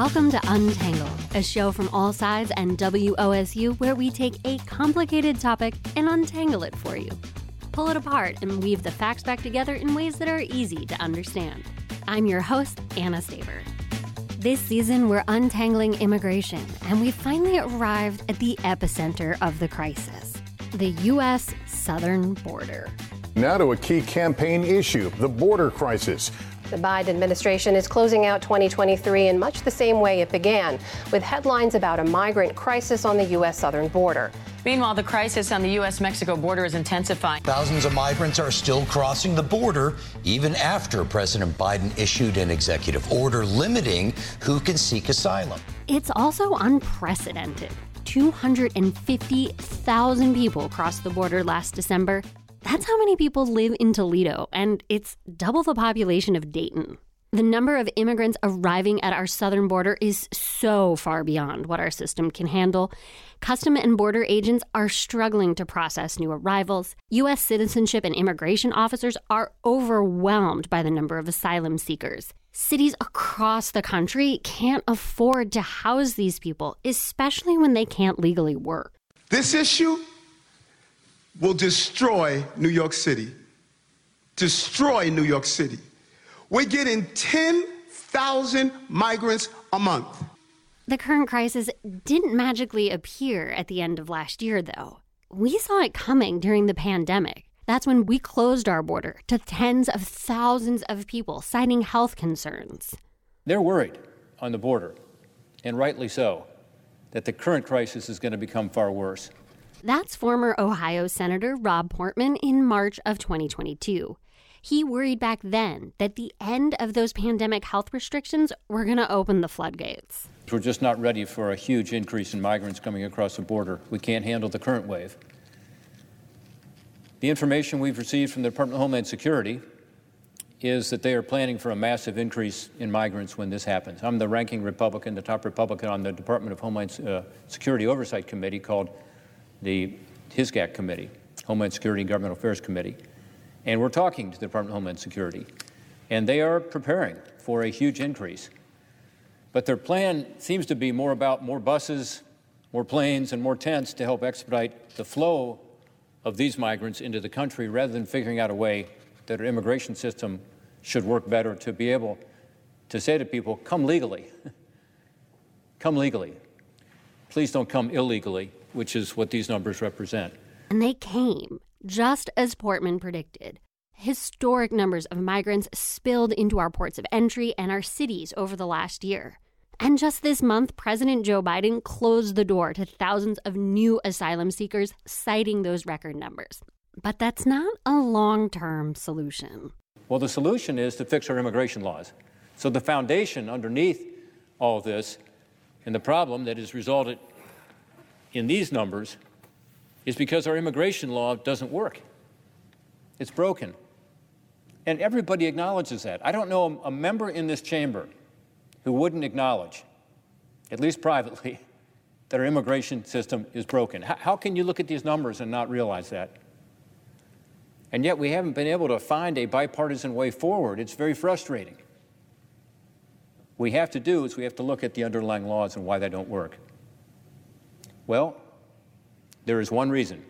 Welcome to Untangled, a show from All Sides and WOSU where we take a complicated topic and untangle it for you. Pull it apart and weave the facts back together in ways that are easy to understand. I'm your host, Anna Staver. This season, we're untangling immigration, and we finally arrived at the epicenter of the crisis, the U.S. southern border. Now to a key campaign issue, the border crisis. The Biden administration is closing out 2023 in much the same way it began, with headlines about a migrant crisis on the U.S. southern border. Meanwhile, the crisis on the U.S.-Mexico border is intensifying. Thousands of migrants are still crossing the border, even after President Biden issued an executive order limiting who can seek asylum. It's also unprecedented. 250,000 people crossed the border last December. That's how many people live in Toledo, and it's double the population of Dayton. The number of immigrants arriving at our southern border is so far beyond what our system can handle. Customs and Border agents are struggling to process new arrivals. U.S. citizenship and immigration officers are overwhelmed by the number of asylum seekers. Cities across the country can't afford to house these people, especially when they can't legally work. This issue will destroy New York City. Destroy New York City. We're getting 10,000 migrants a month. The current crisis didn't magically appear at the end of last year, though. We saw it coming during the pandemic. That's when we closed our border to tens of thousands of people citing health concerns. They're worried on the border, and rightly so, that the current crisis is going to become far worse. That's former Ohio Senator Rob Portman in March of 2022. He worried back then that the end of those pandemic health restrictions were going to open the floodgates. We're just not ready for a huge increase in migrants coming across the border. We can't handle the current wave. The information we've received from the Department of Homeland Security is that they are planning for a massive increase in migrants when this happens. I'm the ranking Republican, the top Republican on the Department of Homeland Security Oversight Committee called the HSGAC Committee, Homeland Security and Government Affairs Committee. And we're talking to the Department of Homeland Security. And they are preparing for a huge increase. But their plan seems to be more about more buses, more planes, and more tents to help expedite the flow of these migrants into the country rather than figuring out a way that our immigration system should work better to be able to say to people, come legally. Come legally. Please don't come illegally, which is what these numbers represent. And they came, just as Portman predicted. Historic numbers of migrants spilled into our ports of entry and our cities over the last year. And just this month, President Joe Biden closed the door to thousands of new asylum seekers, citing those record numbers. But that's not a long-term solution. Well, the solution is to fix our immigration laws. So the foundation underneath all of this and the problem that has resulted in these numbers is because our immigration law doesn't work. It's broken. And everybody acknowledges that. I don't know a member in this chamber who wouldn't acknowledge, at least privately, that our immigration system is broken. How can you look at these numbers and not realize that? And yet we haven't been able to find a bipartisan way forward. It's very frustrating. What we have to do is we have to look at the underlying laws and why they don't work. Well, there is one reason,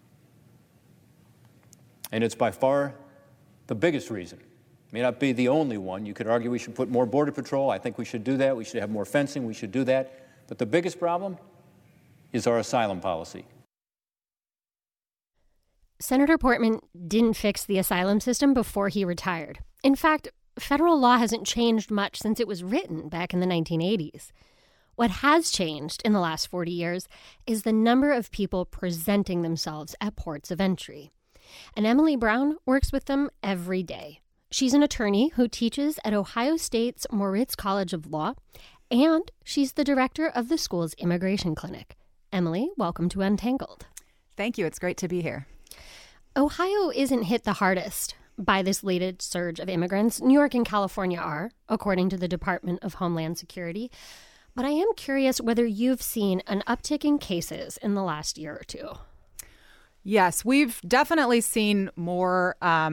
and it's by far the biggest reason. It may not be the only one. You could argue we should put more Border Patrol. I think we should do that. We should have more fencing. We should do that. But the biggest problem is our asylum policy. Senator Portman didn't fix the asylum system before he retired. In fact, federal law hasn't changed much since it was written back in the 1980s. What has changed in the last 40 years is the number of people presenting themselves at ports of entry. And Emily Brown works with them every day. She's an attorney who teaches at Ohio State's Moritz College of Law, and she's the director of the school's immigration clinic. Emily, welcome to Untangled. Thank you. It's great to be here. Ohio isn't hit the hardest by this latest surge of immigrants. New York and California are, according to the Department of Homeland Security. But I am curious whether you've seen an uptick in cases in the last year or two. Yes, we've definitely seen more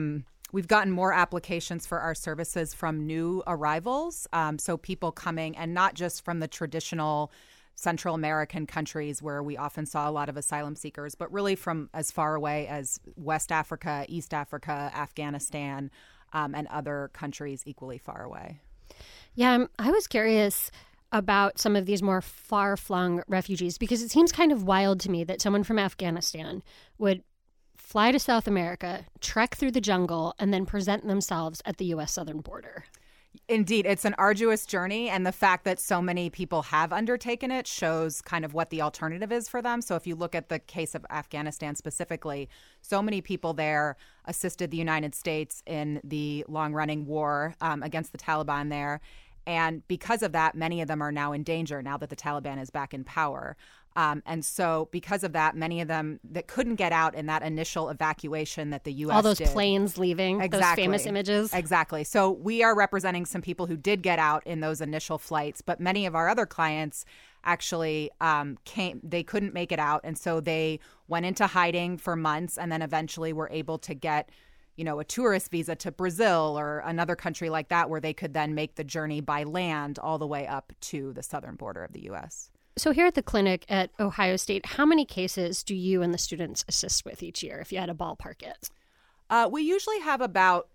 We've gotten more applications for our services from new arrivals, so people coming, and not just from the traditional Central American countries where we often saw a lot of asylum seekers, but really from as far away as West Africa, East Africa, Afghanistan, and other countries equally far away. Yeah, I was curious about some of these more far-flung refugees, because it seems kind of wild to me that someone from Afghanistan would fly to South America, trek through the jungle, and then present themselves at the U.S. southern border. Indeed, it's an arduous journey, and the fact that so many people have undertaken it shows kind of what the alternative is for them. So if you look at the case of Afghanistan specifically, so many people there assisted the United States in the long-running war against the Taliban there. And because of that, many of them are now in danger now that the Taliban is back in power. And so because of that, many of them that couldn't get out in that initial evacuation that the U.S. All those did. planes leaving, Exactly. those famous images. Exactly. So we are representing some people who did get out in those initial flights, but many of our other clients actually they couldn't make it out. And so they went into hiding for months and then eventually were able to get a tourist visa to Brazil or another country like that, where they could then make the journey by land all the way up to the southern border of the U.S. So here at the clinic at Ohio State, how many cases do you and the students assist with each year, if you had to ballpark it? We usually have about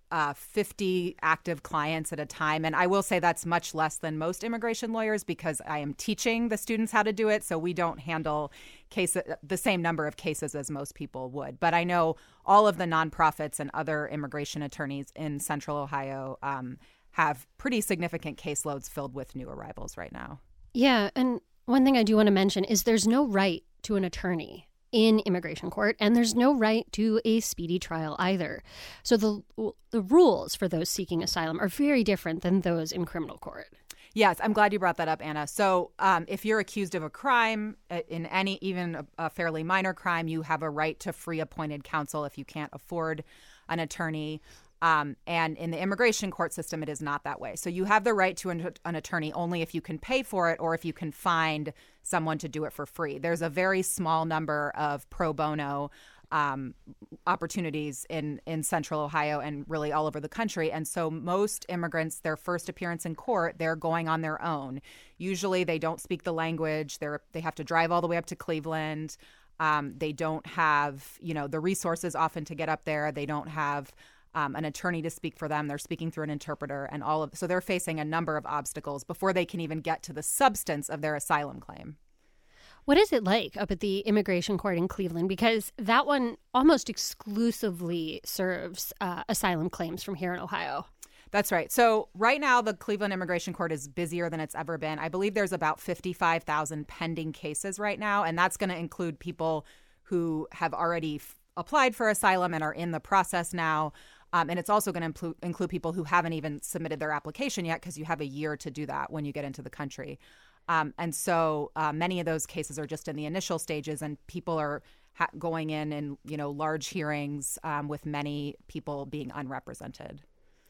50 active clients at a time. And I will say that's much less than most immigration lawyers because I am teaching the students how to do it. So we don't handle the same number of cases as most people would. But I know all of the nonprofits and other immigration attorneys in Central Ohio have pretty significant caseloads filled with new arrivals right now. Yeah. And one thing I do want to mention is there's no right to an attorney in immigration court, and there's no right to a speedy trial either. So the rules for those seeking asylum are very different than those in criminal court. Yes, I'm glad you brought that up, Anna. So if you're accused of a crime, in any, even a fairly minor crime, you have a right to free appointed counsel if you can't afford an attorney. And in the immigration court system, it is not that way. So you have the right to an attorney only if you can pay for it or if you can find someone to do it for free. There's a very small number of pro bono opportunities in Central Ohio and really all over the country. And so most immigrants, their first appearance in court, they're going on their own. Usually they don't speak the language. They have to drive all the way up to Cleveland. They don't have, the resources often to get up there. They don't have an attorney to speak for them. They're speaking through an interpreter and so they're facing a number of obstacles before they can even get to the substance of their asylum claim. What is it like up at the immigration court in Cleveland? Because that one almost exclusively serves asylum claims from here in Ohio. That's right. So right now, the Cleveland Immigration Court is busier than it's ever been. I believe there's about 55,000 pending cases right now, and that's going to include people who have already applied for asylum and are in the process now. And it's also going to include people who haven't even submitted their application yet because you have a year to do that when you get into the country. And so many of those cases are just in the initial stages, and people are going in large hearings with many people being unrepresented.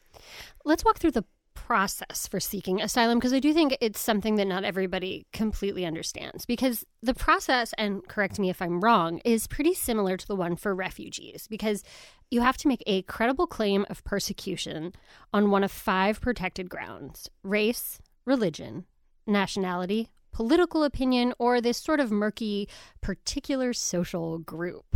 Let's walk through the process for seeking asylum, because I do think it's something that not everybody completely understands. Because the process, and correct me if I'm wrong, is pretty similar to the one for refugees, because you have to make a credible claim of persecution on one of 5 protected grounds: race, religion, nationality, political opinion, or this sort of murky particular social group.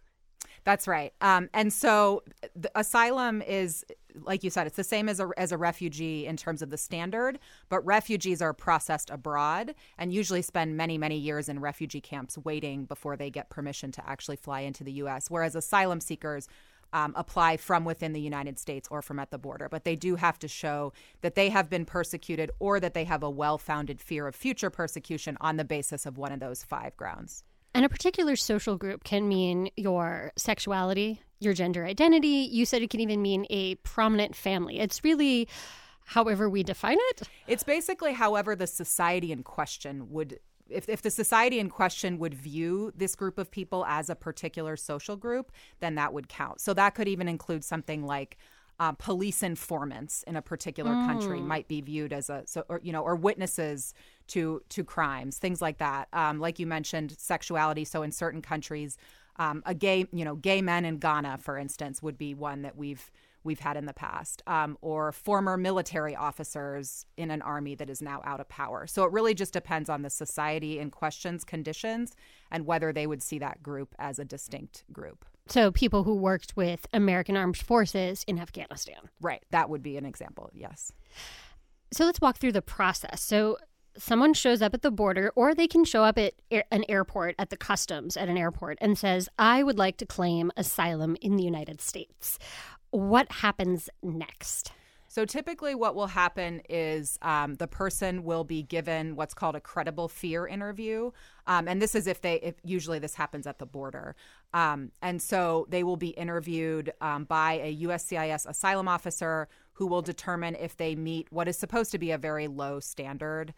That's right. And so the asylum is, like you said, it's the same as a refugee in terms of the standard, but refugees are processed abroad and usually spend many, many years in refugee camps waiting before they get permission to actually fly into the U.S., whereas asylum seekers apply from within the United States or from at the border. But they do have to show that they have been persecuted or that they have a well-founded fear of future persecution on the basis of one of those 5 grounds. And a particular social group can mean your sexuality, your gender identity. You said it can even mean a prominent family. It's really however we define it. It's basically however the society in question would, if the society in question would view this group of people as a particular social group, then that would count. So that could even include something like police informants in a particular country might be viewed as or witnesses to crimes, things like that. Like you mentioned, sexuality. So in certain countries, Gay men in Ghana, for instance, would be one that we've had in the past, or former military officers in an army that is now out of power. So it really just depends on the society in question's conditions and whether they would see that group as a distinct group. So people who worked with American armed forces in Afghanistan. Right. That would be an example, yes. So let's walk through the process. So someone shows up at the border, or they can show up at an airport, at the customs at an airport, and says, I would like to claim asylum in the United States. What happens next? So typically what will happen is the person will be given what's called a credible fear interview. And this is if usually this happens at the border. And so they will be interviewed by a USCIS asylum officer who will determine if they meet what is supposed to be a very low standard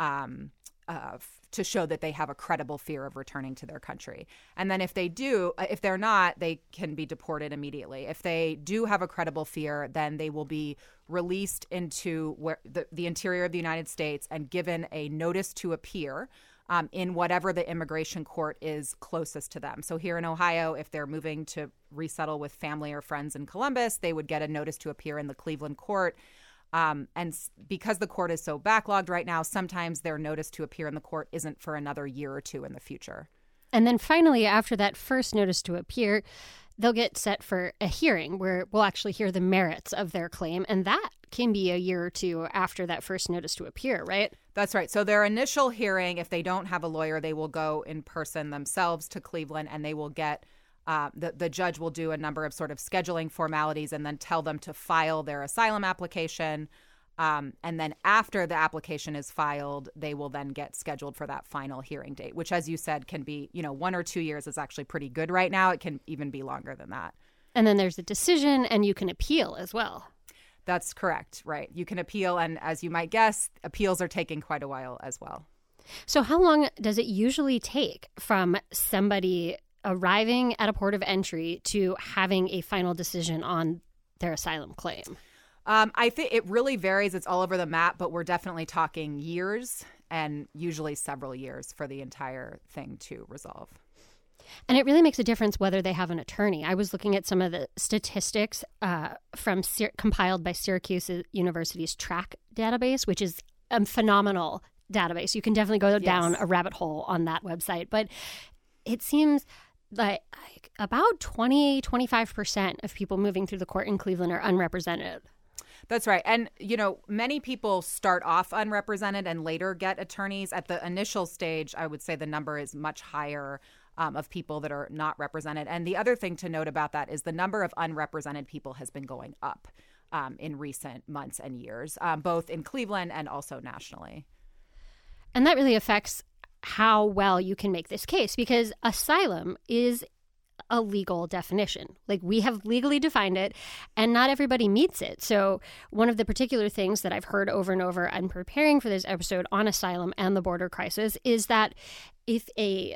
to show that they have a credible fear of returning to their country. And then if they're not, they can be deported immediately. If they do have a credible fear, then they will be released into the interior of the United States and given a notice to appear in whatever the immigration court is closest to them. So here in Ohio, if they're moving to resettle with family or friends in Columbus, they would get a notice to appear in the Cleveland court. And because the court is so backlogged right now, sometimes their notice to appear in the court isn't for another year or two in the future. And then finally, after that first notice to appear, they'll get set for a hearing where we'll actually hear the merits of their claim. And that can be a year or two after that first notice to appear, right? That's right. So their initial hearing, if they don't have a lawyer, they will go in person themselves to Cleveland, and they will get the judge will do a number of sort of scheduling formalities and then tell them to file their asylum application. And then after the application is filed, they will then get scheduled for that final hearing date, which, as you said, can be, 1 or 2 years is actually pretty good right now. It can even be longer than that. And then there's a decision, and you can appeal as well. That's correct. Right. You can appeal. And as you might guess, appeals are taking quite a while as well. So how long does it usually take from somebody arriving at a port of entry to having a final decision on their asylum claim? I think it really varies. It's all over the map, but we're definitely talking years, and usually several years for the entire thing to resolve. And it really makes a difference whether they have an attorney. I was looking at some of the statistics compiled by Syracuse University's TRAC database, which is a phenomenal database. You can definitely go down a rabbit hole on that website. But it seems like about 25% of people moving through the court in Cleveland are unrepresented. That's right. And, many people start off unrepresented and later get attorneys. At the initial stage, I would say the number is much higher of people that are not represented. And the other thing to note about that is the number of unrepresented people has been going up in recent months and years, both in Cleveland and also nationally. And that really affects how well you can make this case, because asylum is a legal definition. Like, we have legally defined it, and not everybody meets it. So one of the particular things that I've heard over and over in preparing for this episode on asylum and the border crisis is that if a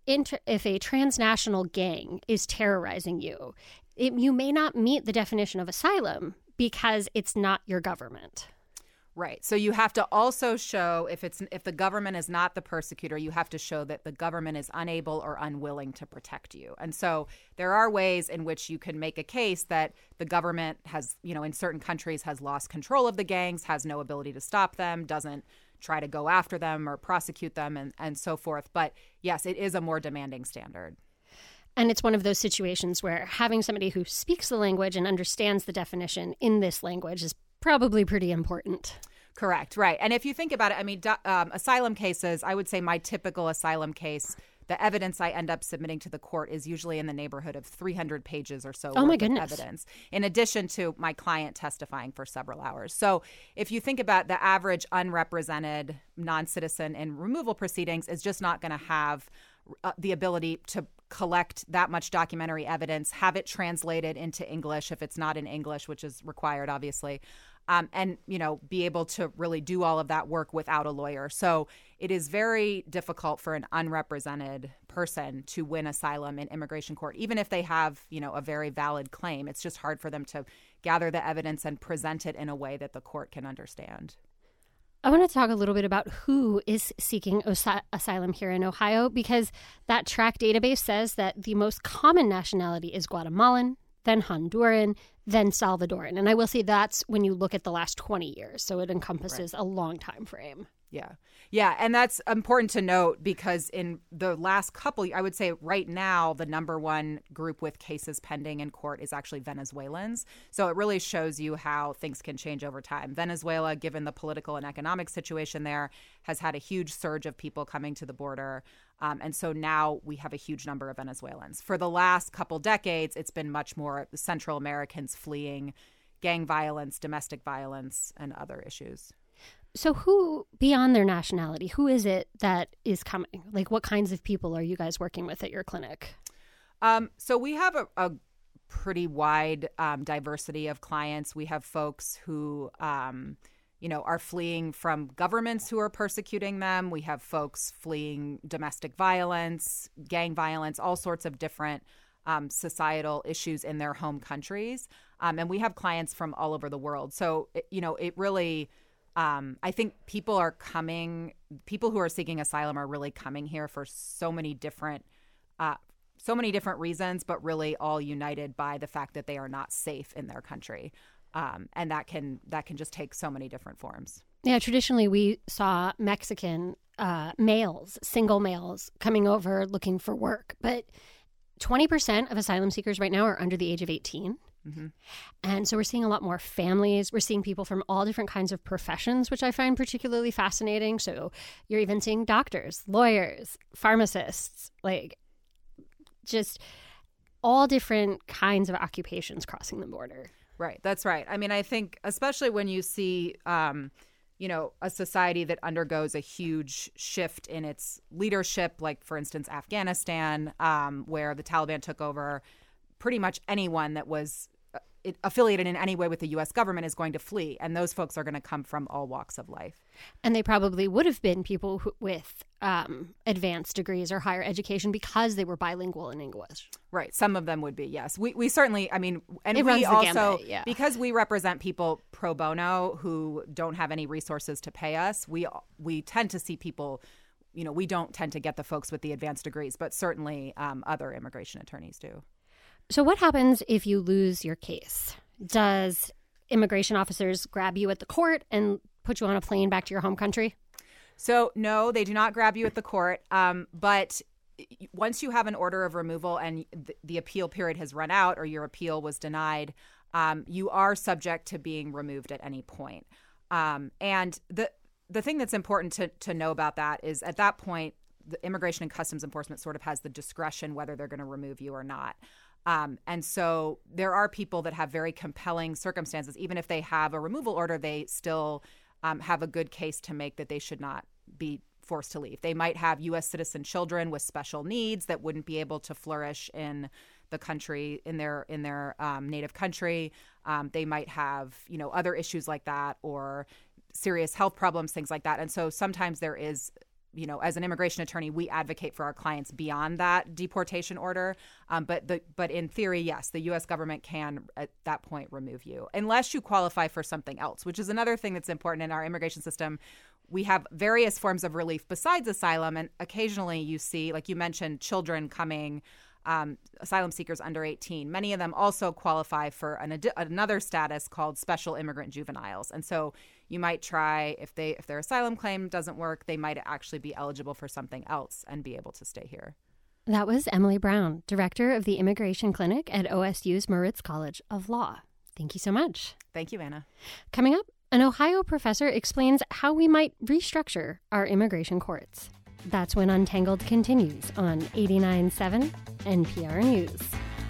transnational gang is terrorizing you, you may not meet the definition of asylum because it's not your government. Right. So you have to also show, if the government is not the persecutor, you have to show that the government is unable or unwilling to protect you. And so there are ways in which you can make a case that the government has, in certain countries has lost control of the gangs, has no ability to stop them, doesn't try to go after them or prosecute them, and so forth. But yes, it is a more demanding standard. And it's one of those situations where having somebody who speaks the language and understands the definition in this language is probably pretty important. Correct. Right. And if you think about it, asylum cases, I would say my typical asylum case, the evidence I end up submitting to the court is usually in the neighborhood of 300 pages or so worth of evidence, in addition to my client testifying for several hours. So if you think about the average unrepresented non-citizen in removal proceedings is just not going to have the ability to collect that much documentary evidence, have it translated into English if it's not in English, which is required, obviously, and, be able to really do all of that work without a lawyer. So it is very difficult for an unrepresented person to win asylum in immigration court, even if they have, a very valid claim. It's just hard for them to gather the evidence and present it in a way that the court can understand. I want to talk a little bit about who is seeking asylum here in Ohio, because that track database says that the most common nationality is Guatemalan, then Honduran, then Salvadoran. And I will say that's when you look at the last 20 years. So it encompasses a long time frame. Yeah. Yeah. And that's important to note because in the last couple, I would say right now, the number one group with cases pending in court is actually Venezuelans. So it really shows you how things can change over time. Venezuela, given the political and economic situation there, has had a huge surge of people coming to the border. And so now we have a huge number of Venezuelans. For the last couple decades, it's been much more Central Americans fleeing gang violence, domestic violence, and other issues. So who, beyond their nationality, who is it that is coming? Like, what kinds of people are you guys working with at your clinic? So we have a pretty wide diversity of clients. We have folks who, are fleeing from governments who are persecuting them. We have folks fleeing domestic violence, gang violence, all sorts of different societal issues in their home countries. And we have clients from all over the world. So, it really... I think people who are seeking asylum are really coming here for so many different reasons, but really all united by the fact that they are not safe in their country. And that can just take so many different forms. Yeah, traditionally we saw Mexican males, single males, coming over looking for work. But 20% of asylum seekers right now are under the age of 18. Mm-hmm. And so we're seeing a lot more families. We're seeing people from all different kinds of professions, which I find particularly fascinating. So you're even seeing doctors, lawyers, pharmacists, like just all different kinds of occupations crossing the border. Right. That's right. I mean, I think especially when you see, a society that undergoes a huge shift in its leadership, like, for instance, Afghanistan, where the Taliban took over, pretty much anyone that was affiliated in any way with the U.S. government is going to flee. And those folks are going to come from all walks of life. And they probably would have been people with advanced degrees or higher education because they were bilingual in English. Right. Some of them would be, yes. We certainly, I mean, and it we also, gambit, yeah. Because we represent people pro bono who don't have any resources to pay us, we tend to see people, we don't tend to get the folks with the advanced degrees, but certainly other immigration attorneys do. So what happens if you lose your case? Does immigration officers grab you at the court and put you on a plane back to your home country? So no, they do not grab you at the court. But once you have an order of removal and the appeal period has run out or your appeal was denied, you are subject to being removed at any point. And the thing that's important to know about that is at that point, the Immigration and Customs Enforcement sort of has the discretion whether they're going to remove you or not. And so there are people that have very compelling circumstances. Even if they have a removal order, they still have a good case to make that they should not be forced to leave. They might have U.S. citizen children with special needs that wouldn't be able to flourish in the country, in their native country. They might have, other issues like that or serious health problems, things like that. And so sometimes there is, as an immigration attorney, we advocate for our clients beyond that deportation order. But in theory, yes, the U.S. government can at that point remove you unless you qualify for something else, which is another thing that's important in our immigration system. We have various forms of relief besides asylum. And occasionally you see, like you mentioned, children coming, asylum seekers under 18. Many of them also qualify for another status called special immigrant juveniles. And so you might try, if their asylum claim doesn't work, they might actually be eligible for something else and be able to stay here. That was Emily Brown, director of the Immigration Clinic at OSU's Moritz College of Law. Thank you so much. Thank you, Anna. Coming up, an Ohio professor explains how we might restructure our immigration courts. That's when Untangled continues on 89.7 NPR News.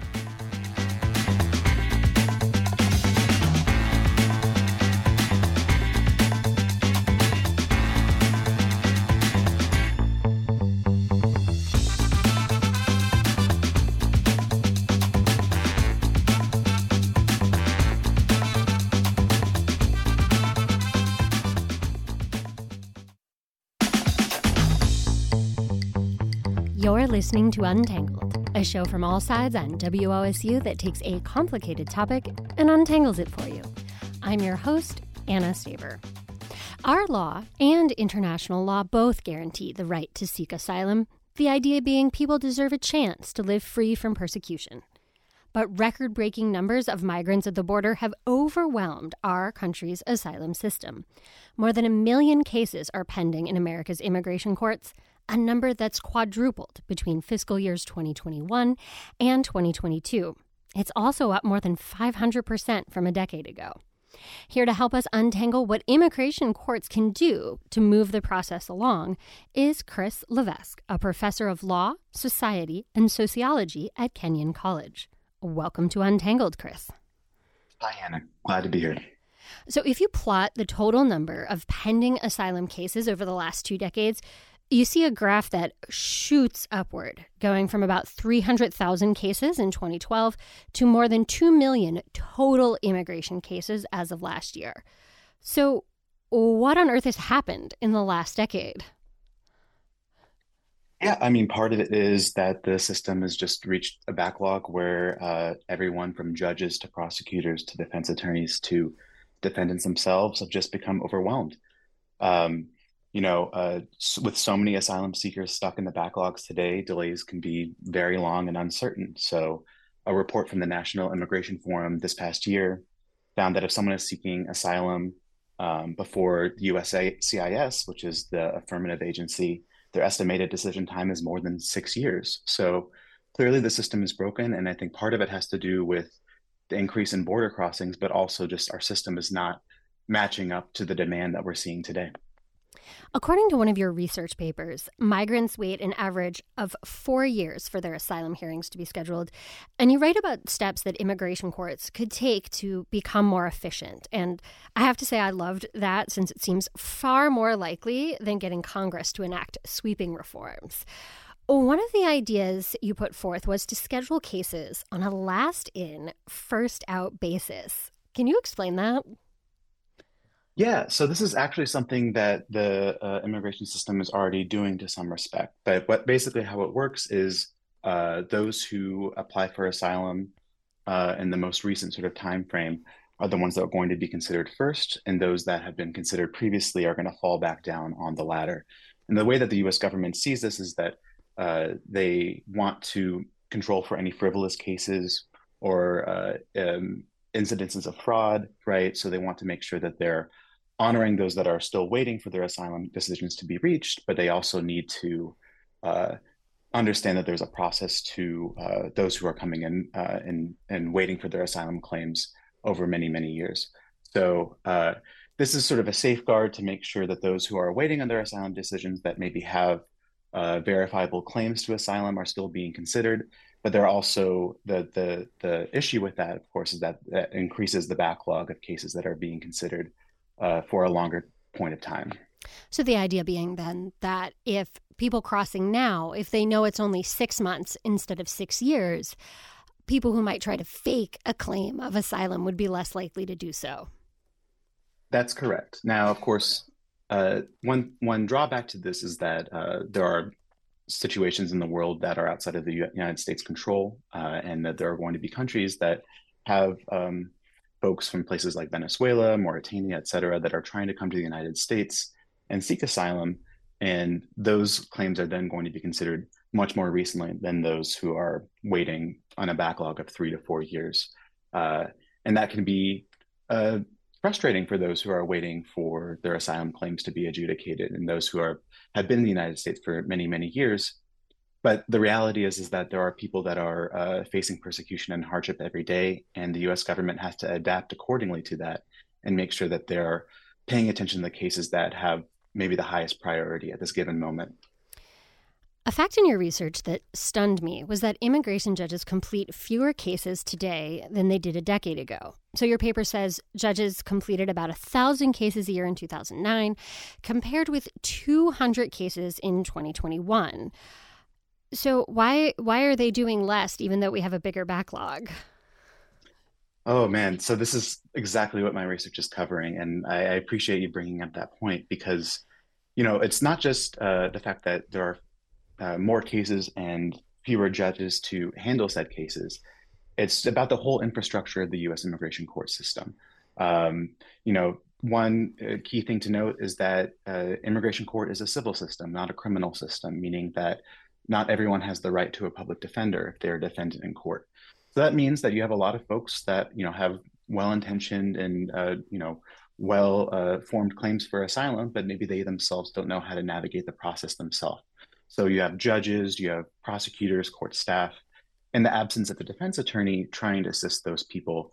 You're listening to Untangled, a show from all sides on WOSU that takes a complicated topic and untangles it for you. I'm your host, Anna Staver. Our law and international law both guarantee the right to seek asylum, the idea being people deserve a chance to live free from persecution. But record-breaking numbers of migrants at the border have overwhelmed our country's asylum system. More than 1 million cases are pending in America's immigration courts, a number that's quadrupled between fiscal years 2021 and 2022. It's also up more than 500% from a decade ago. Here to help us untangle what immigration courts can do to move the process along is Chris Levesque, a professor of law, society, and sociology at Kenyon College. Welcome to Untangled, Chris. Hi, Hannah. Glad to be here. So if you plot the total number of pending asylum cases over the last 2 decades, you see a graph that shoots upward, going from about 300,000 cases in 2012 to more than 2 million total immigration cases as of last year. So what on earth has happened in the last decade? Yeah, I mean, part of it is that the system has just reached a backlog where everyone from judges to prosecutors to defense attorneys to defendants themselves have just become overwhelmed. With so many asylum seekers stuck in the backlogs today, delays can be very long and uncertain. So a report from the National Immigration Forum this past year found that if someone is seeking asylum before the USCIS, which is the affirmative agency, their estimated decision time is more than 6 years. So clearly the system is broken. And I think part of it has to do with the increase in border crossings, but also just our system is not matching up to the demand that we're seeing today. According to one of your research papers, migrants wait an average of 4 years for their asylum hearings to be scheduled. And you write about steps that immigration courts could take to become more efficient. And I have to say I loved that, since it seems far more likely than getting Congress to enact sweeping reforms. One of the ideas you put forth was to schedule cases on a last-in, first-out basis. Can you explain that? Yeah, so this is actually something that the immigration system is already doing to some respect. But basically how it works is those who apply for asylum in the most recent sort of time frame are the ones that are going to be considered first, and those that have been considered previously are going to fall back down on the ladder. And the way that the U.S. government sees this is that they want to control for any frivolous cases or incidences of fraud, right? So they want to make sure that they're honoring those that are still waiting for their asylum decisions to be reached, but they also need to understand that there's a process to those who are coming in and waiting for their asylum claims over many, many years. So this is sort of a safeguard to make sure that those who are waiting on their asylum decisions that maybe have verifiable claims to asylum are still being considered. But there are also the issue with that, of course, is that increases the backlog of cases that are being considered for a longer point of time. So the idea being then that if people crossing now, if they know it's only 6 months instead of 6 years, people who might try to fake a claim of asylum would be less likely to do so. That's correct. Now, of course, one drawback to this is that there are situations in the world that are outside of the United States control, and that there are going to be countries that have folks from places like Venezuela, Mauritania, et cetera, that are trying to come to the United States and seek asylum. And those claims are then going to be considered much more recently than those who are waiting on a backlog of 3 to 4 years. And that can be frustrating for those who are waiting for their asylum claims to be adjudicated and those who have been in the United States for many, many years. But the reality is that there are people that are facing persecution and hardship every day, and the U.S. government has to adapt accordingly to that and make sure that they're paying attention to the cases that have maybe the highest priority at this given moment. A fact in your research that stunned me was that immigration judges complete fewer cases today than they did a decade ago. So your paper says judges completed about 1,000 cases a year in 2009, compared with 200 cases in 2021. So why are they doing less, even though we have a bigger backlog? Oh, man. So this is exactly what my research is covering. And I appreciate you bringing up that point because, it's not just the fact that there are more cases and fewer judges to handle said cases. It's about the whole infrastructure of the U.S. immigration court system. One key thing to note is that immigration court is a civil system, not a criminal system, meaning that not everyone has the right to a public defender if they're a defendant in court. So that means that you have a lot of folks that have well-intentioned and well-formed claims for asylum, but maybe they themselves don't know how to navigate the process themselves. So you have judges, you have prosecutors, court staff, in the absence of a defense attorney trying to assist those people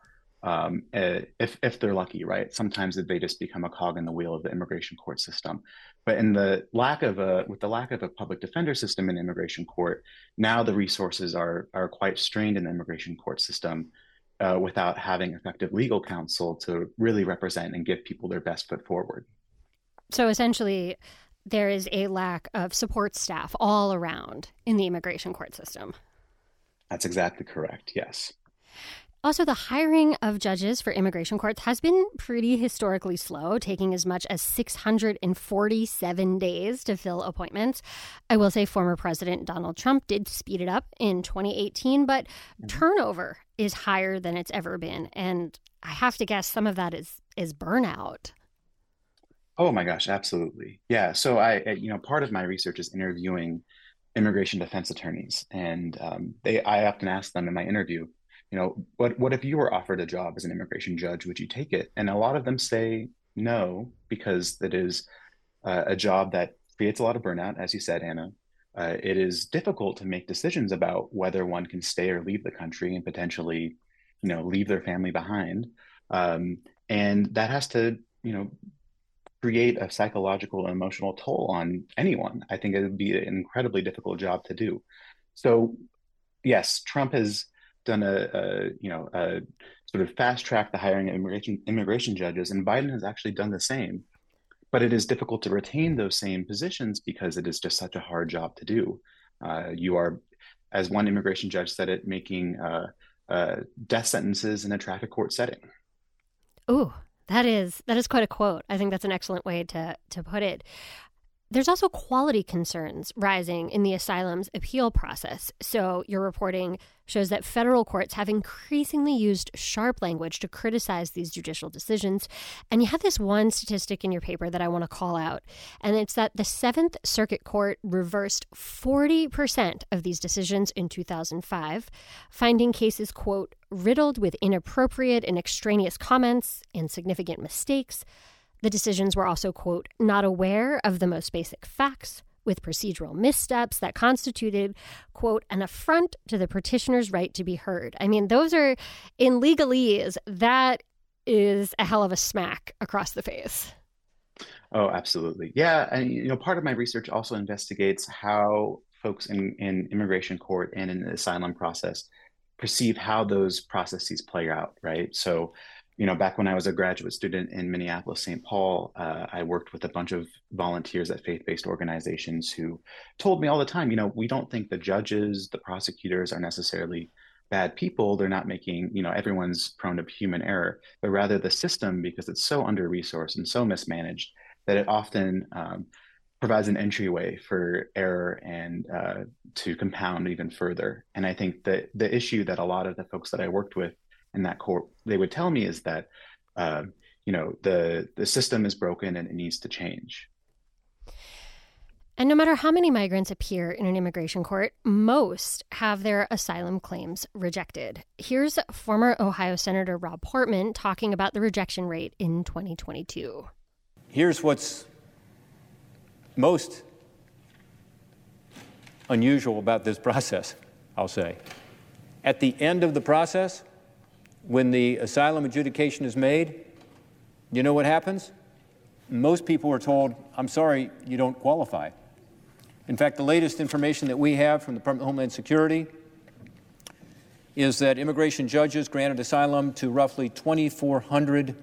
if they're lucky, right? Sometimes they just become a cog in the wheel of the immigration court system. But with the lack of a public defender system in immigration court, now the resources are quite strained in the immigration court system without having effective legal counsel to really represent and give people their best foot forward. So essentially, there is a lack of support staff all around in the immigration court system. That's exactly correct, yes. Also, the hiring of judges for immigration courts has been pretty historically slow, taking as much as 647 days to fill appointments. I will say former President Donald Trump did speed it up in 2018, but turnover is higher than it's ever been. And I have to guess some of that is burnout. Oh my gosh, absolutely. Yeah. So part of my research is interviewing immigration defense attorneys. And I often ask them in my interview, what if you were offered a job as an immigration judge, would you take it? And a lot of them say no, because it is a job that creates a lot of burnout, as you said, Anna. It is difficult to make decisions about whether one can stay or leave the country and potentially, leave their family behind. And that has to, create a psychological and emotional toll on anyone. I think it would be an incredibly difficult job to do. So, yes, Trump has done a sort of fast track the hiring of immigration judges, and Biden has actually done the same. But it is difficult to retain those same positions because it is just such a hard job to do. You are, as one immigration judge said it, making death sentences in a traffic court setting. Ooh, that is quite a quote. I think that's an excellent way to put it. There's also quality concerns rising in the asylum's appeal process. So your reporting shows that federal courts have increasingly used sharp language to criticize these judicial decisions. And you have this one statistic in your paper that I want to call out, and it's that the Seventh Circuit Court reversed 40% of these decisions in 2005, finding cases, quote, riddled with inappropriate and extraneous comments and significant mistakes. The decisions were also, quote, not aware of the most basic facts, with procedural missteps that constituted, quote, an affront to the petitioner's right to be heard. I mean, those are, in legalese, that is a hell of a smack across the face. Oh, absolutely. Yeah. And, part of my research also investigates how folks in immigration court and in the asylum process perceive how those processes play out, right? So, back when I was a graduate student in Minneapolis, St. Paul, I worked with a bunch of volunteers at faith-based organizations who told me all the time, we don't think the judges, the prosecutors are necessarily bad people. They're not making, everyone's prone to human error, but rather the system, because it's so under-resourced and so mismanaged, that it often provides an entryway for error and to compound even further. And I think that the issue that a lot of the folks that I worked with in that court, they would tell me is that, the system is broken and it needs to change. And no matter how many migrants appear in an immigration court, most have their asylum claims rejected. Here's former Ohio Senator Rob Portman talking about the rejection rate in 2022. Here's what's most unusual about this process, I'll say. At the end of the process, when the asylum adjudication is made, you know what happens? Most people are told, I'm sorry, you don't qualify. In fact, the latest information that we have from the Department of Homeland Security is that immigration judges granted asylum to roughly 2,400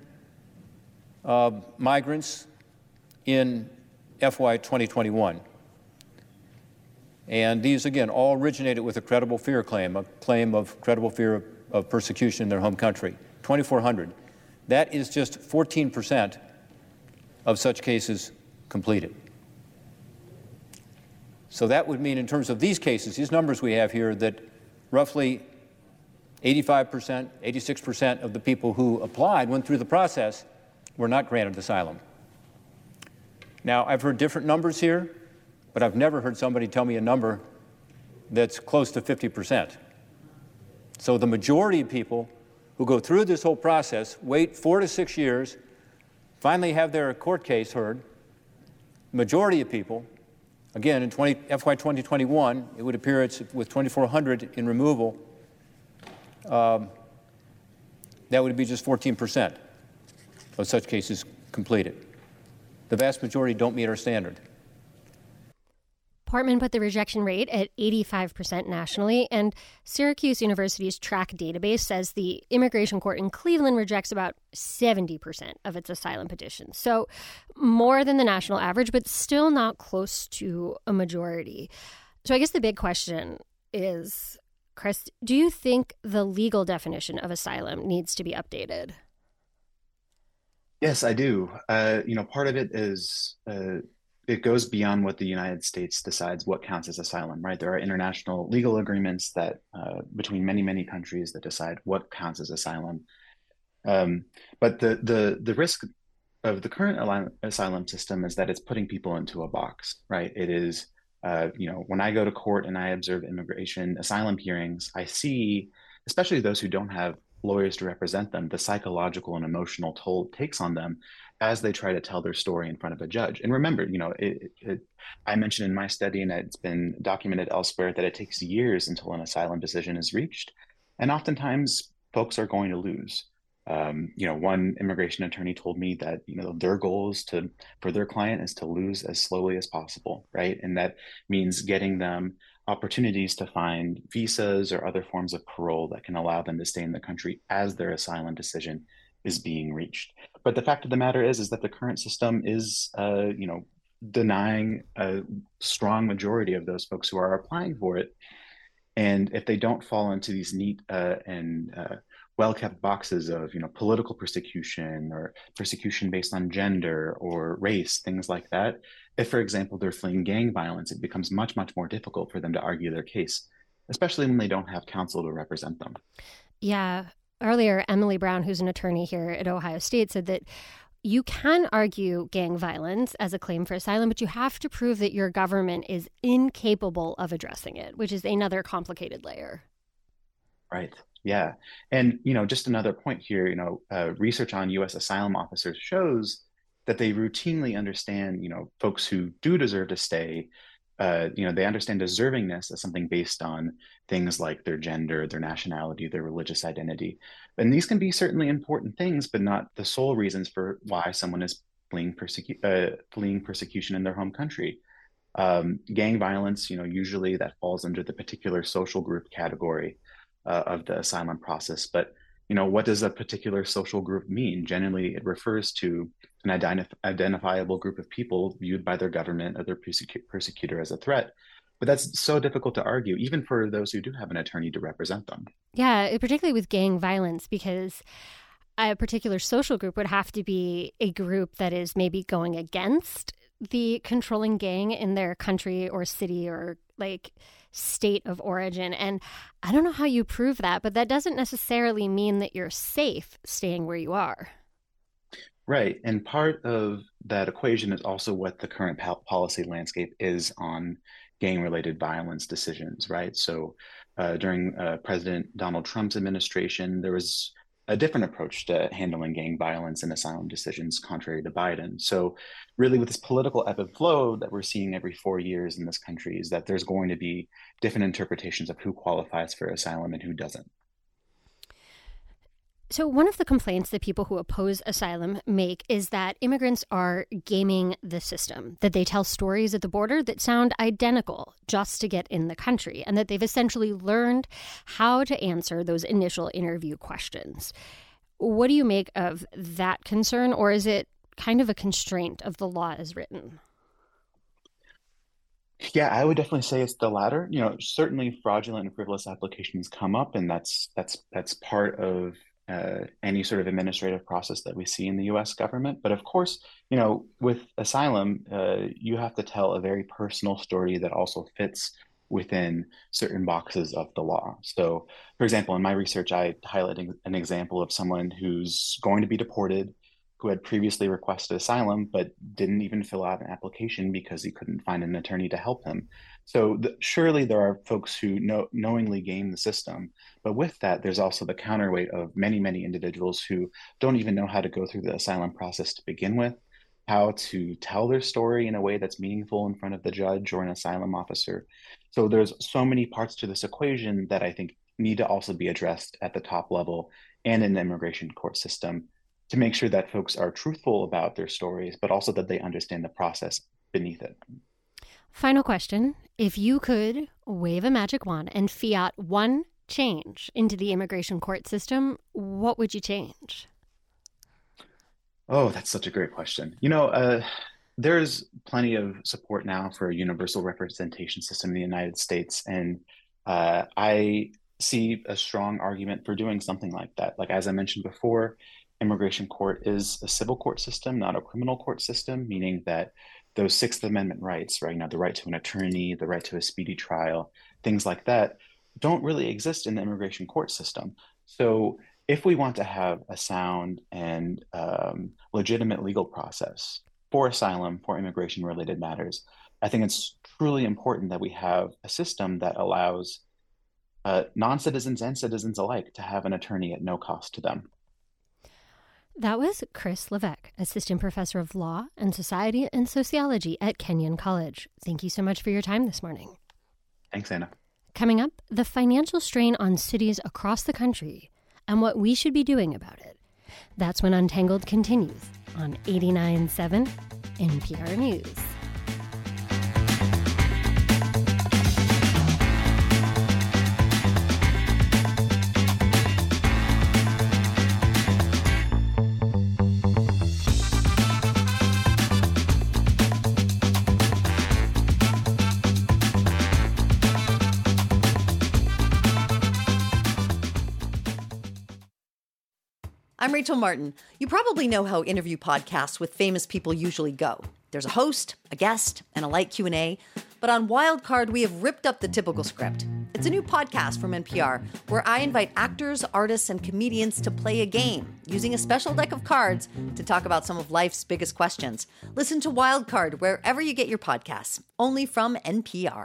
migrants in FY 2021. And these, again, all originated with a credible fear claim, a claim of credible fear of persecution in their home country, 2,400. That is just 14% of such cases completed. So that would mean in terms of these cases, these numbers we have here, that roughly 85%, 86% of the people who applied went through the process, were not granted asylum. Now, I've heard different numbers here, but I've never heard somebody tell me a number that's close to 50%. So the majority of people who go through this whole process, wait 4 to 6 years, finally have their court case heard. Majority of people, again, in FY 2021, it would appear it's with 2,400 in removal, that would be just 14% of such cases completed. The vast majority don't meet our standard. Portman put the rejection rate at 85% nationally, and Syracuse University's track database says the immigration court in Cleveland rejects about 70% of its asylum petitions. So more than the national average, but still not close to a majority. So I guess the big question is, Chris, do you think the legal definition of asylum needs to be updated? Yes, I do. Part of it is it goes beyond what the United States decides what counts as asylum, right? There are international legal agreements that between many, many countries that decide what counts as asylum. But the risk of the current asylum system is that it's putting people into a box, right? It is, when I go to court and I observe immigration asylum hearings, I see, especially those who don't have lawyers to represent them, the psychological and emotional toll it takes on them as they try to tell their story in front of a judge. And remember, I mentioned in my study, and it's been documented elsewhere, that it takes years until an asylum decision is reached. And oftentimes folks are going to lose. One immigration attorney told me that, their goal is for their client is to lose as slowly as possible, right? And that means getting them opportunities to find visas or other forms of parole that can allow them to stay in the country as their asylum decision is being reached. But the fact of the matter is that the current system is, denying a strong majority of those folks who are applying for it. And if they don't fall into these neat and well-kept boxes of, political persecution or persecution based on gender or race, things like that, if, for example, they're fleeing gang violence, it becomes much, much more difficult for them to argue their case, especially when they don't have counsel to represent them. Yeah. Earlier, Emily Brown, who's an attorney here at Ohio State, said that you can argue gang violence as a claim for asylum, but you have to prove that your government is incapable of addressing it, which is another complicated layer. Right. Yeah. And, just another point here, research on U.S. asylum officers shows that they routinely understand, folks who do deserve to stay, they understand deservingness as something based on things like their gender, their nationality, their religious identity. And these can be certainly important things, but not the sole reasons for why someone is fleeing persecution in their home country. Gang violence, usually that falls under the particular social group category of the asylum process. But, what does a particular social group mean? Generally, it refers to an identifiable group of people viewed by their government or their persecutor as a threat. But that's so difficult to argue, even for those who do have an attorney to represent them. Yeah, particularly with gang violence, because a particular social group would have to be a group that is maybe going against the controlling gang in their country or city or state of origin. And I don't know how you prove that, but that doesn't necessarily mean that you're safe staying where you are. Right. And part of that equation is also what the current policy landscape is on gang-related violence decisions, right? So during President Donald Trump's administration, there was a different approach to handling gang violence and asylum decisions, contrary to Biden. So really with this political ebb and flow that we're seeing every 4 years in this country is that there's going to be different interpretations of who qualifies for asylum and who doesn't. So one of the complaints that people who oppose asylum make is that immigrants are gaming the system, that they tell stories at the border that sound identical just to get in the country, and that they've essentially learned how to answer those initial interview questions. What do you make of that concern, or is it kind of a constraint of the law as written? Yeah, I would definitely say it's the latter. Certainly fraudulent and frivolous applications come up, and that's part of any sort of administrative process that we see in the U.S. government. But of course, with asylum, you have to tell a very personal story that also fits within certain boxes of the law. So, for example, in my research, I highlighted an example of someone who's going to be deported, who had previously requested asylum but didn't even fill out an application because he couldn't find an attorney to help him. So surely there are folks who knowingly game the system, but with that, there's also the counterweight of many, many individuals who don't even know how to go through the asylum process to begin with, how to tell their story in a way that's meaningful in front of the judge or an asylum officer. So there's so many parts to this equation that I think need to also be addressed at the top level and in the immigration court system to make sure that folks are truthful about their stories, but also that they understand the process beneath it. Final question. If you could wave a magic wand and fiat one change into the immigration court system, what would you change? Oh, that's such a great question. There's plenty of support now for a universal representation system in the United States. And I see a strong argument for doing something like that. Like, as I mentioned before, immigration court is a civil court system, not a criminal court system, meaning that those Sixth Amendment rights, right, the right to an attorney, the right to a speedy trial, things like that, don't really exist in the immigration court system. So if we want to have a sound and legitimate legal process for asylum, for immigration-related matters, I think it's truly important that we have a system that allows non-citizens and citizens alike to have an attorney at no cost to them. That was Chris Levesque, Assistant Professor of Law and Society and Sociology at Kenyon College. Thank you so much for your time this morning. Thanks, Anna. Coming up, the financial strain on cities across the country and what we should be doing about it. That's when Untangled continues on 89.7 NPR News. I'm Rachel Martin. You probably know how interview podcasts with famous people usually go. There's a host, a guest, and a light Q&A. But on Wildcard, we have ripped up the typical script. It's a new podcast from NPR where I invite actors, artists, and comedians to play a game using a special deck of cards to talk about some of life's biggest questions. Listen to Wildcard wherever you get your podcasts, only from NPR.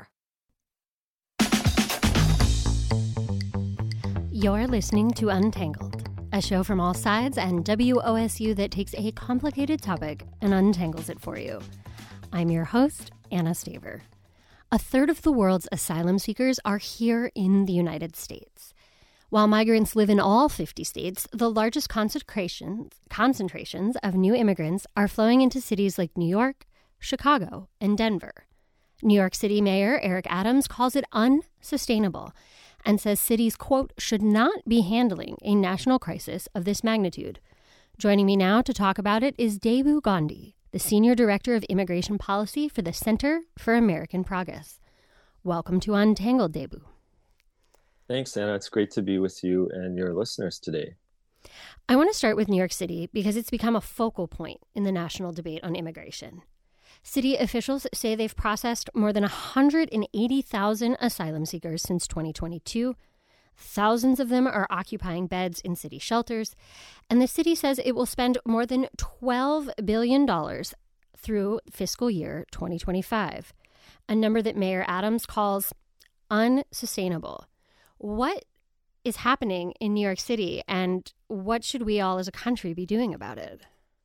You're listening to Untangled, a show from all sides and WOSU that takes a complicated topic and untangles it for you. I'm your host, Anna Staver. A third of the world's asylum seekers are here in the United States. While migrants live in all 50 states, the largest concentrations of new immigrants are flowing into cities like New York, Chicago, and Denver. New York City Mayor Eric Adams calls it unsustainable and says cities, quote, should not be handling a national crisis of this magnitude. Joining me now to talk about it is Debu Gandhi, the Senior Director of Immigration Policy for the Center for American Progress. Welcome to Untangled, Debu. Thanks, Anna. It's great to be with you and your listeners today. I want to start with New York City because it's become a focal point in the national debate on immigration. City officials say they've processed more than 180,000 asylum seekers since 2022. Thousands of them are occupying beds in city shelters, and the city says it will spend more than $12 billion through fiscal year 2025, a number that Mayor Adams calls unsustainable. What is happening in New York City, and what should we all as a country be doing about it?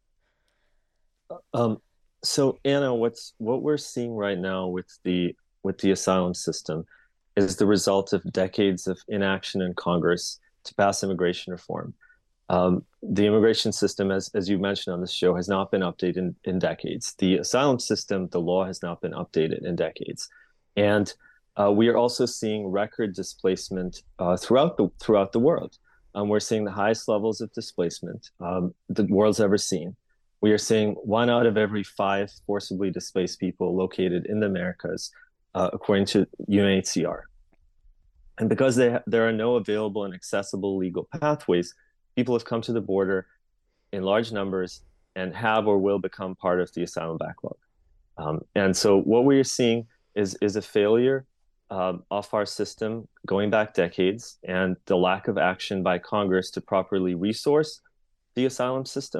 So Anna, what we're seeing right now with the asylum system is the result of decades of inaction in Congress to pass immigration reform. The immigration system, as you mentioned on this show, has not been updated in decades. The asylum system, the law has not been updated in decades. And we are also seeing record displacement throughout the world. We're seeing the highest levels of displacement the world's ever seen. We are seeing 1 out of every 5 forcibly displaced people located in the Americas, according to UNHCR. And because there are no available and accessible legal pathways, people have come to the border in large numbers and have or will become part of the asylum backlog. And so what we are seeing is a failure of our system going back decades, and the lack of action by Congress to properly resource the asylum system.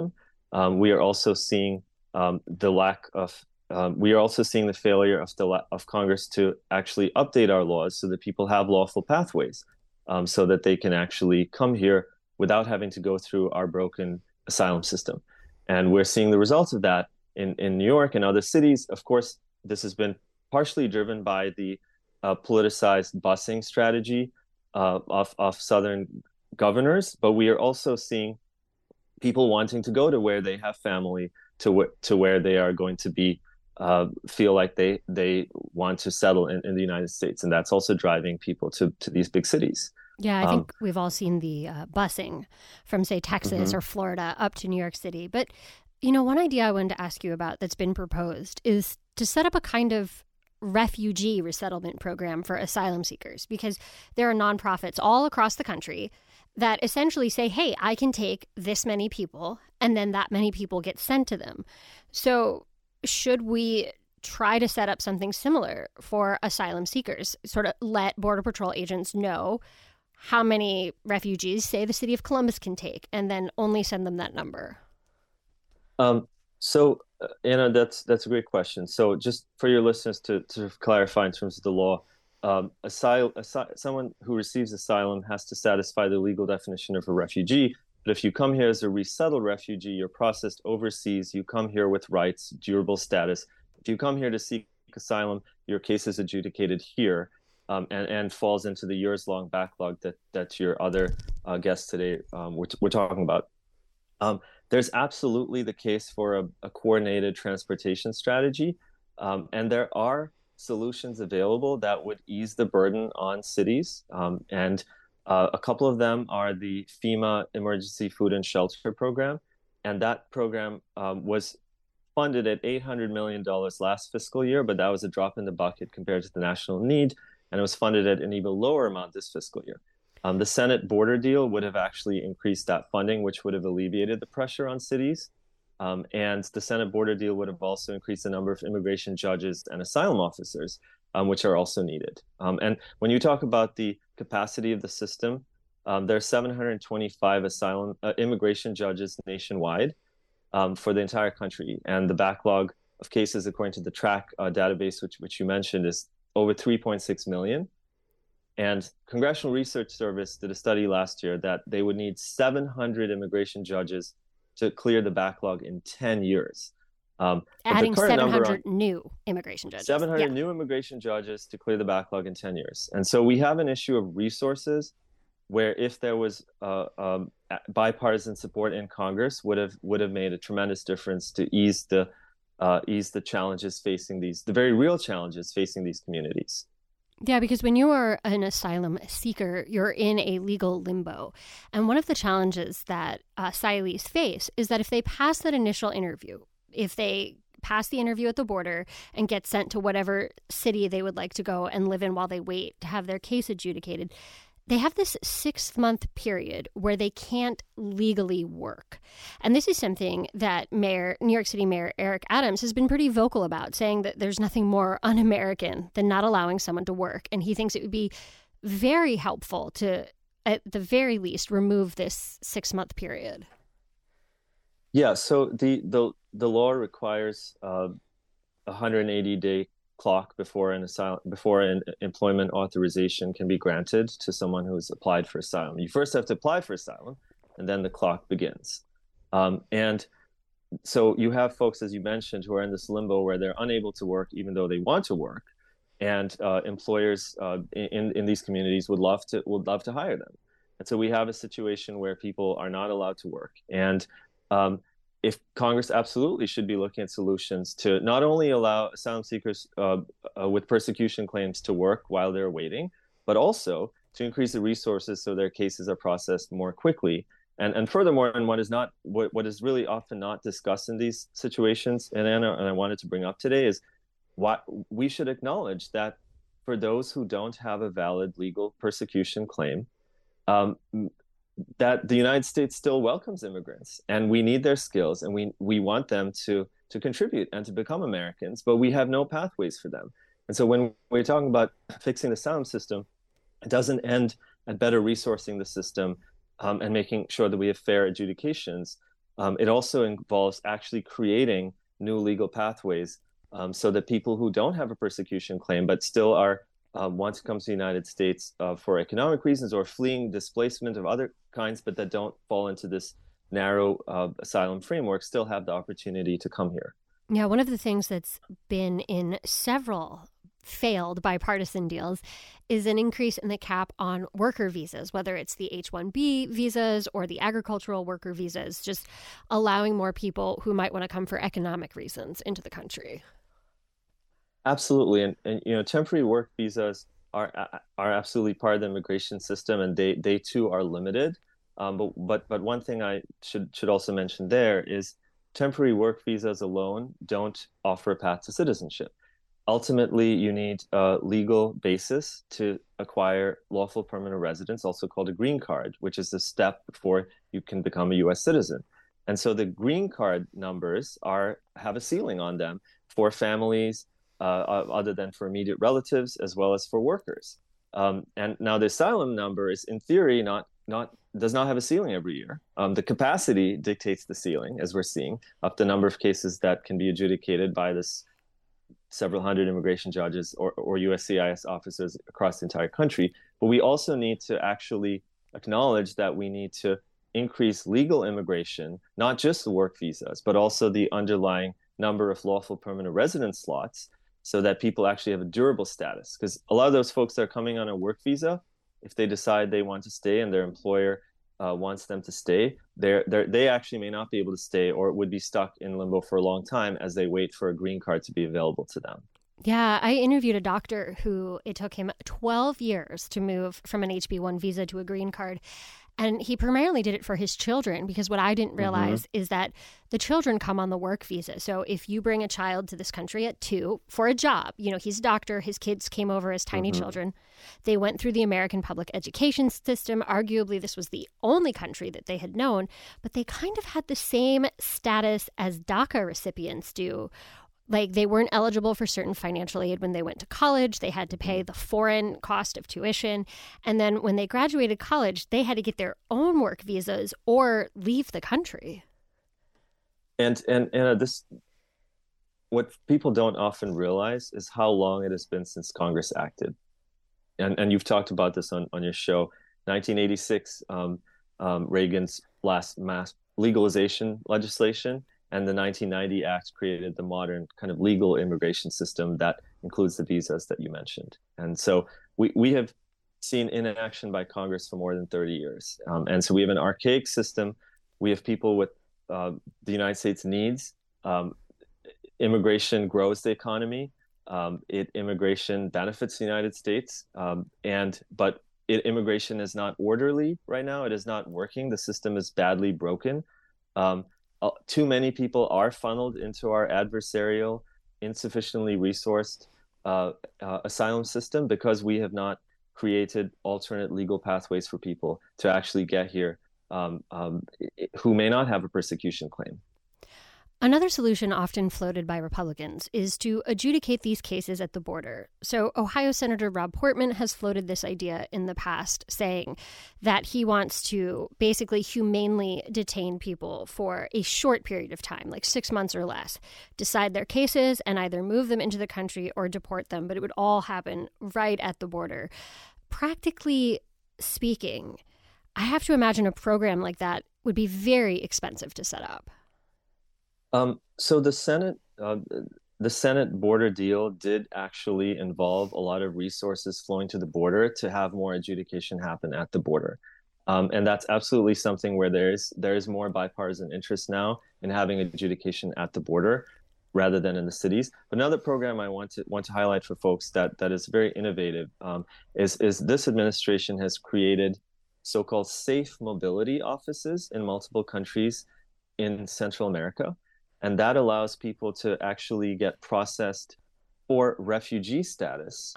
We are also seeing the lack of we are also seeing the failure of Congress to actually update our laws so that people have lawful pathways, so that they can actually come here without having to go through our broken asylum system. And we're seeing the results of that in New York and other cities. Of course, this has been partially driven by the politicized busing strategy of Southern governors, but we are also seeing people wanting to go to where they have family, to where they are going to be feel like they want to settle in the United States, and that's also driving people to these big cities. Yeah, I think we've all seen the busing from, say, Texas or Florida up to New York City. But, one idea I wanted to ask you about that's been proposed is to set up a kind of refugee resettlement program for asylum seekers, because there are nonprofits all across the country that essentially say, hey, I can take this many people, and then that many people get sent to them. So should we try to set up something similar for asylum seekers, sort of let Border Patrol agents know how many refugees, say, the city of Columbus can take, and then only send them that number? So, Anna, that's a great question. So just for your listeners to clarify in terms of the law, someone who receives asylum has to satisfy the legal definition of a refugee. But if you come here as a resettled refugee, you're processed overseas, you come here with rights, durable status. If you come here to seek asylum, your case is adjudicated here, and falls into the years-long backlog that your other guests today we're talking about. There's absolutely the case for a coordinated transportation strategy, and there are solutions available that would ease the burden on cities. And a couple of them are the FEMA Emergency Food and Shelter Program, and that program was funded at $800 million last fiscal year, but that was a drop in the bucket compared to the national need, and it was funded at an even lower amount this fiscal year. The Senate border deal would have actually increased that funding, which would have alleviated the pressure on cities. And the Senate border deal would have also increased the number of immigration judges and asylum officers, which are also needed. And when you talk about the capacity of the system, there are 725 immigration judges nationwide for the entire country. And the backlog of cases, according to the TRAC database, which you mentioned, is over 3.6 million. And Congressional Research Service did a study last year that they would need 700 immigration judges to clear the backlog in 10 years. Adding 700 new immigration judges. 700 new immigration judges to clear the backlog in 10 years. And so we have an issue of resources where, if there was bipartisan support in Congress, would have made a tremendous difference to ease the challenges facing the very real challenges facing these communities. Yeah, because when you are an asylum seeker, you're in a legal limbo. And one of the challenges that asylees face is that if they pass that initial interview, if they pass the interview at the border and get sent to whatever city they would like to go and live in while they wait to have their case adjudicated, they have this 6-month period where they can't legally work. And this is something that New York City Mayor Eric Adams has been pretty vocal about, saying that there's nothing more un-American than not allowing someone to work. And he thinks it would be very helpful to, at the very least, remove this 6-month period. Yeah, so the law requires a 180-day clock before an employment authorization can be granted to someone who has applied for asylum. You first have to apply for asylum, and then the clock begins. And so you have folks, as you mentioned, who are in this limbo where they're unable to work even though they want to work, and employers in these communities would love to hire them. And so we have a situation where people are not allowed to work. And if Congress absolutely should be looking at solutions to not only allow asylum seekers with persecution claims to work while they're waiting, but also to increase the resources so their cases are processed more quickly. And furthermore, and what is really often not discussed in these situations, and Anna, and I wanted to bring up today, is what we should acknowledge that for those who don't have a valid legal persecution claim, that the United States still welcomes immigrants, and we need their skills, and we want them to contribute and to become Americans, but we have no pathways for them. And so when we're talking about fixing the asylum system, it doesn't end at better resourcing the system and making sure that we have fair adjudications. It also involves actually creating new legal pathways so that people who don't have a persecution claim but still are want to come to the United States for economic reasons or fleeing displacement of other kinds, but that don't fall into this narrow asylum framework, still have the opportunity to come here. Yeah, one of the things that's been in several failed bipartisan deals is an increase in the cap on worker visas, whether it's the H-1B visas or the agricultural worker visas, just allowing more people who might want to come for economic reasons into the country. Absolutely. And temporary work visas are absolutely part of the immigration system, and they too are limited. But one thing I should also mention there is temporary work visas alone don't offer a path to citizenship. Ultimately, you need a legal basis to acquire lawful permanent residence, also called a green card, which is the step before you can become a U.S. citizen. And so the green card numbers have a ceiling on them for families other than for immediate relatives, as well as for workers. And now the asylum number is, in theory, does not have a ceiling every year. The capacity dictates the ceiling, as we're seeing, up the number of cases that can be adjudicated by this several hundred immigration judges or USCIS officers across the entire country. But we also need to actually acknowledge that we need to increase legal immigration, not just the work visas, but also the underlying number of lawful permanent residence slots, so that people actually have a durable status. Because a lot of those folks that are coming on a work visa, if they decide they want to stay and their employer wants them to stay, they actually may not be able to stay or would be stuck in limbo for a long time as they wait for a green card to be available to them. Yeah, I interviewed a doctor who it took him 12 years to move from an HB1 visa to a green card. And he primarily did it for his children, because what I didn't realize is that the children come on the work visa. So if you bring a child to this country at 2 for a job, he's a doctor, his kids came over as tiny children. They went through the American public education system. Arguably, this was the only country that they had known, but they kind of had the same status as DACA recipients do. Like, they weren't eligible for certain financial aid when they went to college. They had to pay the foreign cost of tuition. And then when they graduated college, they had to get their own work visas or leave the country. And this, what people don't often realize is how long it has been since Congress acted. And you've talked about this on your show. 1986, Reagan's last mass legalization legislation, and the 1990 Act created the modern kind of legal immigration system that includes the visas that you mentioned. And so we have seen inaction by Congress for more than 30 years. And so we have an archaic system. We have people with the United States needs. Immigration grows the economy. Immigration benefits the United States. But immigration is not orderly right now. It is not working. The system is badly broken. Too many people are funneled into our adversarial, insufficiently resourced asylum system because we have not created alternate legal pathways for people to actually get here who may not have a persecution claim. Another solution often floated by Republicans is to adjudicate these cases at the border. So Ohio Senator Rob Portman has floated this idea in the past, saying that he wants to basically humanely detain people for a short period of time, like 6 months or less, decide their cases and either move them into the country or deport them, but it would all happen right at the border. Practically speaking, I have to imagine a program like that would be very expensive to set up. So the Senate border deal did actually involve a lot of resources flowing to the border to have more adjudication happen at the border. And that's absolutely something where there is more bipartisan interest now in having adjudication at the border rather than in the cities. But another program I want to highlight for folks that is very innovative is this administration has created so-called safe mobility offices in multiple countries in Central America. And that allows people to actually get processed for refugee status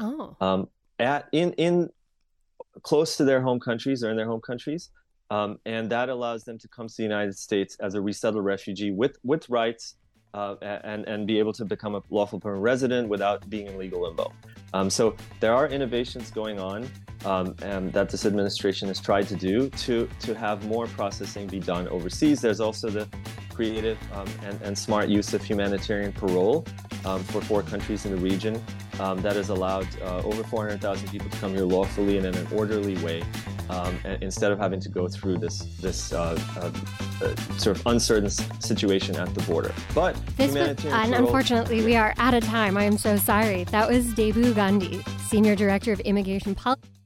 in close to their home countries or in their home countries. And that allows them to come to the United States as a resettled refugee with rights and be able to become a lawful permanent resident without being in legal limbo. So there are innovations going on and that this administration has tried to do to have more processing be done overseas. There's also the creative and smart use of humanitarian parole for 4 countries in the region that has allowed over 400,000 people to come here lawfully and in an orderly way, instead of having to go through this sort of uncertain situation at the border. But unfortunately, we are out of time. I am so sorry. That was Debu Gandhi, Senior Director of Immigration Policy.